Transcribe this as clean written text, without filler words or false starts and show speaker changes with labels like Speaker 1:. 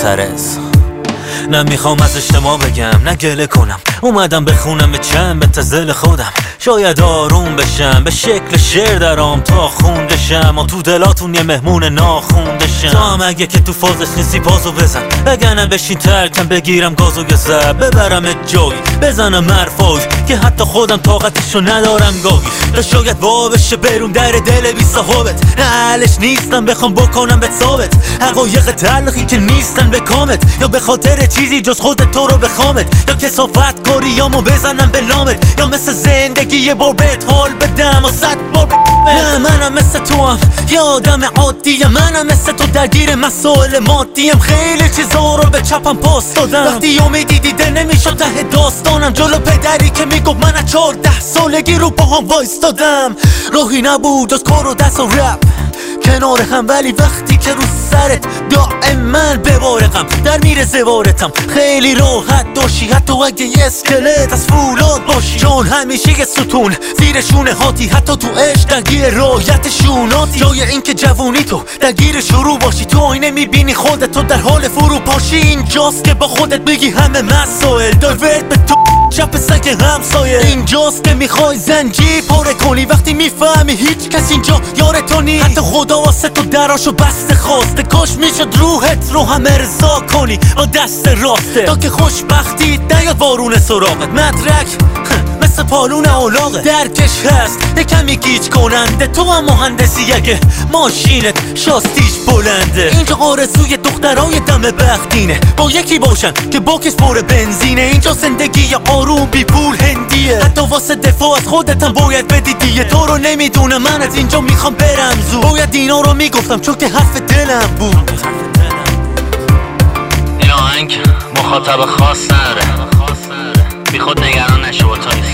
Speaker 1: معترض. نمیخوام از اجتماع بگم، نه گله کنم، اومدم بخونم به چند به تزل خودم. شاید آروم بشم، به شکل شعر درام تا خوندشم، و تو دلاتون یه مهمون ناخوندشم. تو هم اگه که تو فازش نیستی پازو بزن، بگنم بشین ترکم بگیرم گازو گذب، ببرم جایی بزنم حرفایی که حتی خودم طاقتشو ندارم گاهی. تا شاید وا بشه برون در دل بی صحابت، نه اهلش نیستم بخوام بکنم به ثابت حقایق تلخی که نیستن به کامت، یا به خاطر چیزی جز خودت تو رو بخوامت، یا کسافت کاریامو بزنم به لامت، یا مثل زندگی یه بار بهت حال بدم و 100 بار نه منم مثل تو هم یه آدم عادیه، منم مثل تو درگیر مسائل مادیم، خیلی چیزا رو به چپم پاس دادم. وقتی امیدی دیده نمیشد ته داستانم، جلو پدری که میگفت من از 14 سالگی رو با هم وایستادم. راهی نبود جز کار و دست و رپ کنار هم، ولی وقتی که رو سرت دائما ببارقم در میره زوارتم. خیلی راحت داشتی حتی اگه یه اسکلت از فولاد باشی، چون همیشه یه ستون زیر شونه هاتی، حتی تو عشق درگیر رایت شوناتی. جای این که جوونی تو درگیر شروع باشی، تو آینه میبینی خودتو در حال فرو پاشی. اینجاست که با خودت بگی همه مسائل دایورت به تو چپ سگ همسایه. اینجاست که میخوای زنجیر پاره کنی، وقتی میفهمی هیچ کس اینجا یار تو نی، حتی خدا واسه تو دراشو بسته خواسته. کاش میشد روحت رو هم ارضا کنی با دست راسته، تا که خوشبختی نیاد وارون سراغت. مدرک مثل پالون اولاغه، درکش هست یکمی گیج کننده، تو هم مهندسی اگه ماشینت شاستیش بلنده. اینجا آرزوی دخترای دم بختینه، با یکی باشن که باکش پر بنزینه. اینجا زندگی آروم بی پول هندیه، حتی واسه دفاع از خودت هم باید بدی دیگه. تو رو نمیدونه من از اینجا میخوام برم زود، باید اینا رو میگفتم چون که حرف دلم بود.
Speaker 2: این آهنگ مخاطب خاص نداره، بی خود نگران نشو با